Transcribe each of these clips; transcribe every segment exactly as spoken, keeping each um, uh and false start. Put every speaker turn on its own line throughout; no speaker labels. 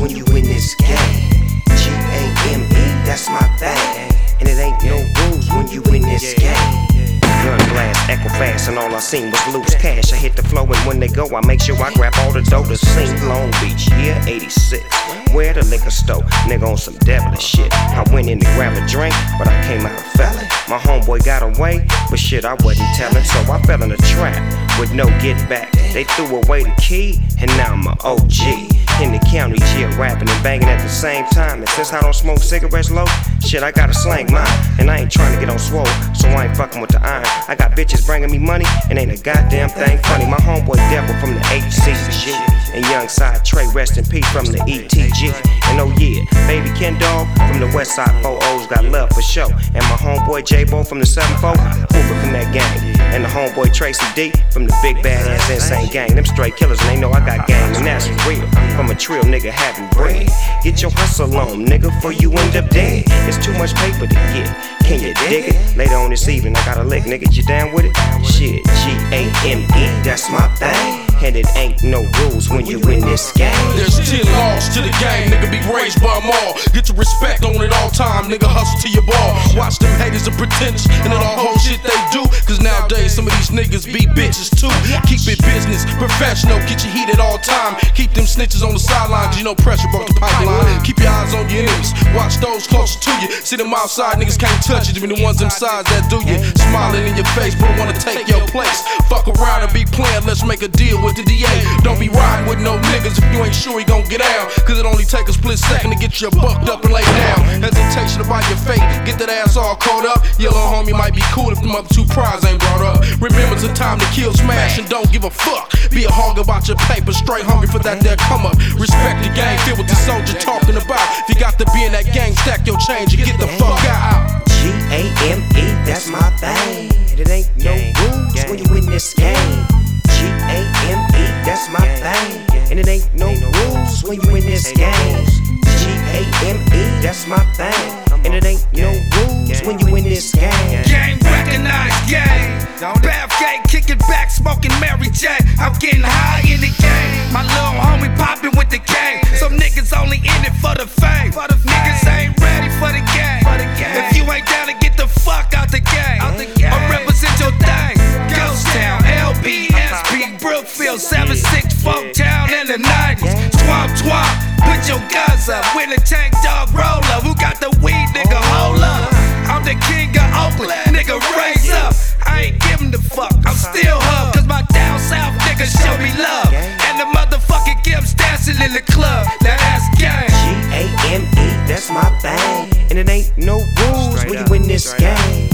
when you in this game. G A M E, that's my thing. And it ain't no rules when you in this game. Gun blast, echo fast, and all I seen was loose cash. I hit the flow, and when they go, I make sure I grab all the dough to sing. Long Beach, year eighty-six. Where the liquor store, nigga on some devilish shit. I went in to grab a drink, but I came out a felon. My homeboy got away, but shit I wasn't telling. So I fell in a trap with no get back. They threw away the key, and now I'm a O G. In the county jail, rapping and banging at the same time. And since I don't smoke cigarettes low, shit, I gotta slang mine. And I ain't trying to get on swole, so I ain't fucking with the iron. I got bitches bringing me money, and ain't a goddamn thing funny. My homeboy Devil from the H C G, and young side Trey, rest in peace from the E T G. And oh yeah, baby Ken Dog from the West Side four O's got love for show. And my homeboy J-Bo from the seven four, Hoover from that gang. And the homeboy Tracy D from the big badass insane gang. Them straight killers, and they know I got game, and that's real. From a trill nigga having bread. Get your hustle on, nigga, before you end up dead. It's too much paper to get. Can you dig it? Later on this evening, I got a lick, nigga. You down with it? Shit, G A M E, that's my thing. And it ain't no rules when you in this game.
There's ten laws to the game, nigga, be raised by them all. Get your respect on it all time, nigga, hustle to your ball. Watch them haters and pretenders and all the whole shit they do. Cause nowadays some of these niggas be bitches too. Keep it business, professional, get your heat at all time. Keep them snitches on the sideline, cause you know pressure broke the pipeline. Keep your eyes on your enemies, watch those closer to you. See them outside, niggas can't touch you, even the ones inside that do you. Smiling in your face, but wanna take your place. Fuck around and be playing, let's make a deal with the D A. Don't be riding with no niggas if you ain't sure he gon' get out. Cause it only take a split second to get you bucked up and laid down. Hesitation about your fate, get that ass all caught up. Yellow homie might be cool if them other two prize ain't brought up. Remember it's a time to kill, smash, and don't give a fuck. Be a hog about your paper, straight hungry for that there come up. Respect the game, feel what the soldier talking about. If you got to be in that gang, stack your change and get the fuck out.
G A M E, that's my thing. And it ain't no rules when you in this game. G A M E, that's my thing. And it ain't no rules when you in this game. G A M E, that's my thing. And it ain't no rules when you in this game.
Gang recognized, gang. Bathgate, kicking back, smoking Mary J. I'm getting high in the game. My little homie popping with the game. Some niggas only in it for the fame. Niggas ain't ready for the game. If you ain't down to get the fuck out the game, or represent your thing. Ghost Town, L B S P, Brookfield, seven six Folk Town in the nineties. Swamp, swamp, put your guns up. With a tank dog roller, who got the weed, nigga, hold up. I'm the king of Oakland, nigga, raise up. I ain't giving the fuck, I'm still hub. Cause my down south niggas show me love. And the motherfucking Gibbs dancing in the club. Now that's gang.
G A M E, that's my thing. And it ain't no rules when you in this game.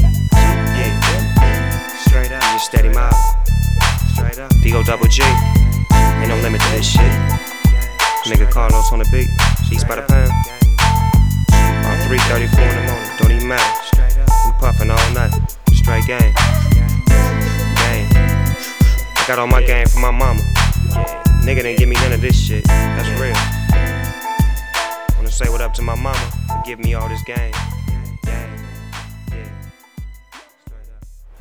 Straight up, you steady mob. Straight up, D O double G. Ain't no limit to this shit. Nigga Carlos on the beat, East by the pound. About three thirty-four in the morning, don't even matter. We puffin' all night, straight game. Game. I got all my game from my mama. Nigga didn't give me none of this shit, that's real. Wanna say what up to my mama for giving me all this game.